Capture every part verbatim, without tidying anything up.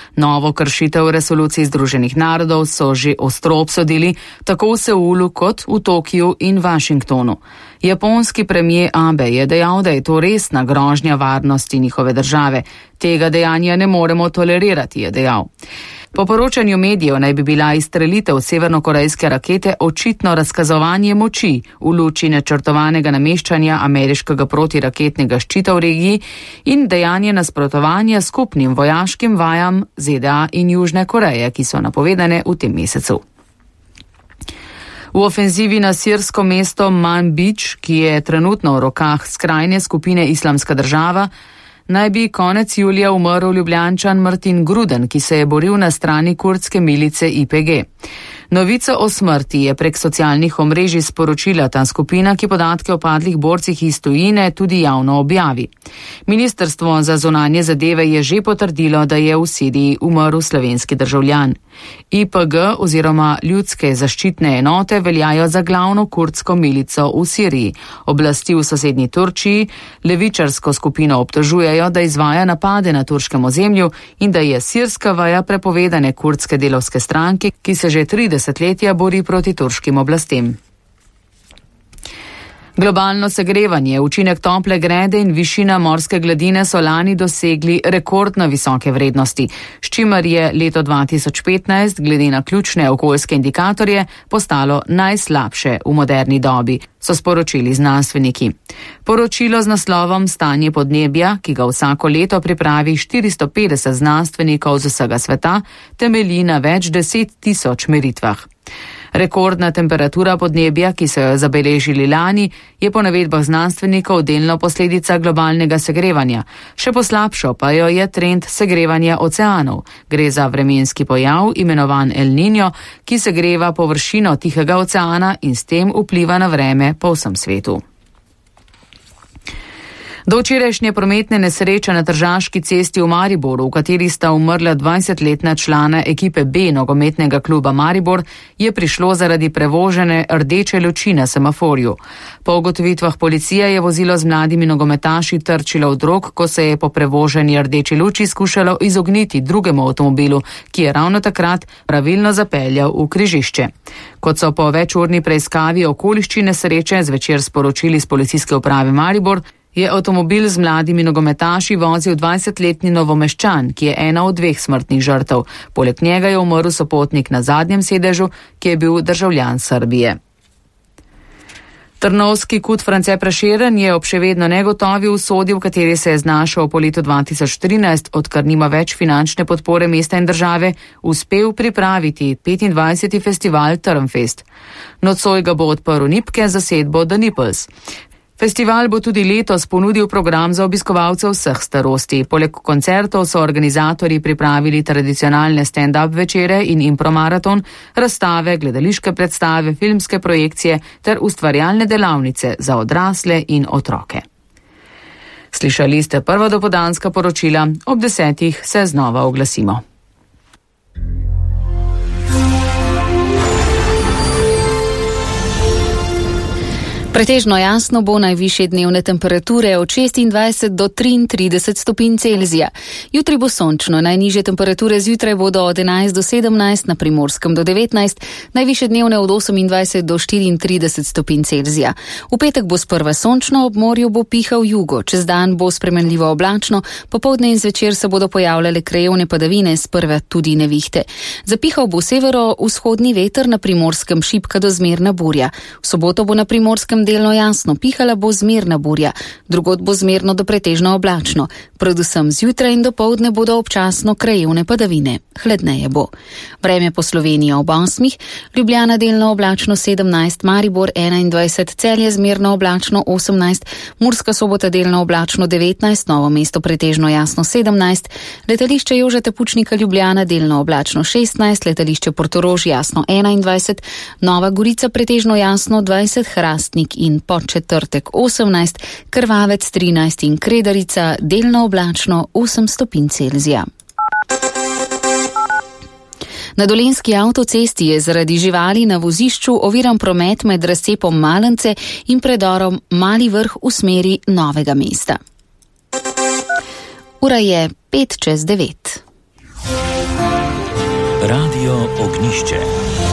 Novo kršitev resolucij Združenih narodov so že ostro obsodili tako v Seulu kot v Tokiju in Washingtonu. Japonski premijer Abe je dejal, da je to resna grožnja varnosti njihove države. Tega dejanja ne moremo tolerirati, je dejal. Po poročanju medijev naj bi bila izstrelitev severnokorejske rakete očitno razkazovanje moči v luči načrtovanega nameščanja ameriškega protiraketnega ščita v regiji in dejanje nasprotovanja skupnim vojaškim vajam Z D A in Južne Koreje, ki so napovedane v tem mesecu. V ofenzivi na sirsko mesto Manbij, ki je trenutno v rokah skrajne skupine Islamska država, naj bi konec julija umrl Ljubljančan Martin Gruden, ki se je boril na strani kurdske milice I P G. Novico o smrti je prek socialnih omrežij sporočila ta skupina, ki podatke o padlih borcih iz tujine tudi javno objavi. Ministrstvo za zunanje zadeve je že potrdilo, da je v Siriji umrl slovenski državljan. I P G oziroma ljudske zaščitne enote veljajo za glavno kurdsko milico v Siriji. Oblasti v sosednji Turčiji levičarsko skupino obtožujejo, da izvaja napade na turškem ozemlju in da je sirska vaja prepovedane kurdske delavske stranke, ki se že tri desetletja bori proti turškim oblastem. Globalno segrevanje, učinek tople grede in višina morske gladine so lani dosegli rekordno visoke vrednosti, s čimer je leto dva tisoč petnajst glede na ključne okoljske indikatorje postalo najslabše v moderni dobi, so sporočili znanstveniki. Poročilo z naslovom Stanje podnebja, ki ga vsako leto pripravi štiristo petdeset znanstvenikov z vsega sveta, temelji na več deset tisoč meritvah. Rekordna temperatura podnebja, ki so jo zabeležili lani, je po navedbah znanstvenikov delno posledica globalnega segrevanja. Še poslabšal pa jo je trend segrevanja oceanov. Gre za vremenski pojav, imenovan El Niño, ki segreva površino Tihega oceana in s tem vpliva na vreme po vsem svetu. Do včerajšnje prometne nesreče na Tržaški cesti v Mariboru, v kateri sta umrla dvajsetletna člana ekipe B nogometnega kluba Maribor, je prišlo zaradi prevožene rdeče luči na semaforju. Po ugotovitvah policije je vozilo z mladimi nogometaši trčilo v drog, ko se je po prevoženi rdeči luči skušalo izogniti drugemu avtomobilu, ki je ravno takrat pravilno zapeljal v križišče. Kot so po večurni preiskavi okoliščine nesreče zvečer sporočili z policijske uprave Maribor, je avtomobil z mladimi nogometaši vozil dvajsetletni Novomeščan, ki je ena od dveh smrtnih žrtev. Poleg njega je umrl sopotnik na zadnjem sedežu, ki je bil državljan Srbije. Trnovski kut France Prešeren je ob še vedno negotovi usodi, v kateri se je znašel po letu dva tisoč trinajst, odkar nima več finančne podpore mesta in države, uspel pripraviti petindvajseti festival Trnfest. Nocoj ga bo odprl Nipke za zasedbo The Nipples. Festival bo tudi letos ponudil program za obiskovalce vseh starosti. Poleg koncertov so organizatorji pripravili tradicionalne stand-up večere in impromaraton, razstave, gledališke predstave, filmske projekcije ter ustvarjalne delavnice za odrasle in otroke. Slišali ste prva dopoldanska poročila, ob desetih se znova oglasimo. Pretežno jasno bo, najvišje dnevne temperature od šestindvajset do triintrideset stopinj Celzija. Jutri bo sončno, najnižje temperature zjutraj bodo od enajst do sedemnajst, na Primorskem do devetnajst, najvišje dnevne od osemindvajset do štiriintrideset stopinj Celzija. V petek bo sprva sončno, ob morju bo pihal jugo, čez dan bo spremenljivo oblačno, popoldne in zvečer se bodo pojavljale krajevne padavine, sprva tudi nevihte. Zapihal bo severo-vzhodni veter, na Primorskem šibka do zmerna burja. V soboto bo na Primorskem delno jasno, pihala bo zmerna burja, drugod bo zmerno do pretežno oblačno. Predvsem zjutraj in dopoldne bodo občasno krajevne padavine. Hladneje bo. Vreme po Sloveniji ob osmih, Ljubljana delno oblačno sedemnajst, Maribor enaindvajset, Celje zmerno oblačno osemnajst, Murska Sobota delno oblačno devetnajst, Novo mesto pretežno jasno sedemnajst, letališče Jožeta Pučnika Ljubljana delno oblačno šestnajst, letališče Portorož jasno enaindvajset, Nova Gorica pretežno jasno dvajset, Hrastnik in Podčetrtek osemnajst, Krvavec trinajst in Kredarica delno oblačno osem stopinj Celzija. Na Dolenjski avtocesti je zaradi živali na vozišču oviran promet med razcepom Malence in predorom Mali Vrh v smeri Novega mesta. Ura je pet čez devet. poletno ognjišče.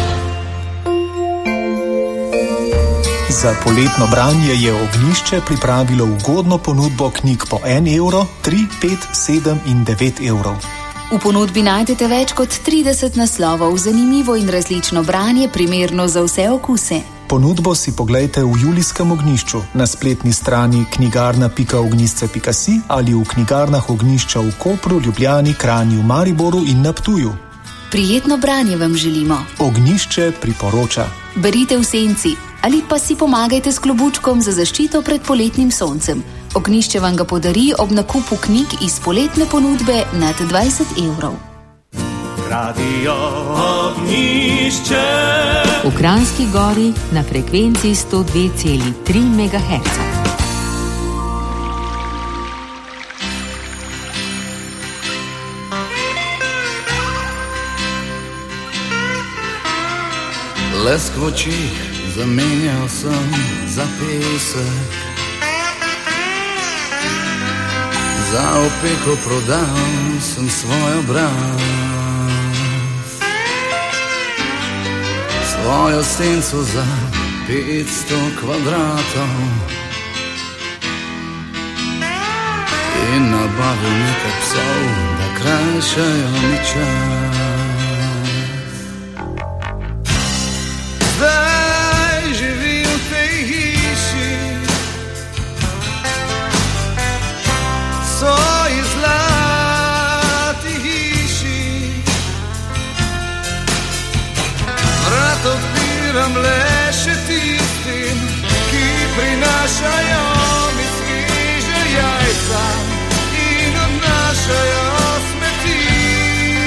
Za poletno branje je Ognjišče pripravilo ugodno ponudbo knjig po en evro, tri, pet, sedem in devet evrov. V ponudbi najdete več kot trideset naslovov, zanimivo in različno branje, primerno za vse okuse. Ponudbo si poglejte v julijskem Ognjišču, na spletni strani knjigarna pika ognjišče pika si ali v knjigarnah Ognjišča v Kopru, Ljubljani, Kranju, Mariboru in na Ptuju. Prijetno branje vam želimo. Ognjišče priporoča. Berite v senci ali pa si pomagajte s klobučkom za zaščito pred poletnim soncem. Ognjišče vam ga podari ob nakupu knjig iz poletne ponudbe nad dvajset evrov. Radio Ognjišče. V Kranjski Gori na frekvenci sto dve celi tri megaherca. Lesk v očih zamenjal sem za pesek, za opeko prodal sem svoj obraz, svojo senco za petsto kvadratov in nabavil nekaj psov, da krajšajo mi čas. Zdaj živi v tej hiši, svoji zlati hiši, vrat odpiram le še tistim, ki prinašajo mi sveže jajca in odnašajo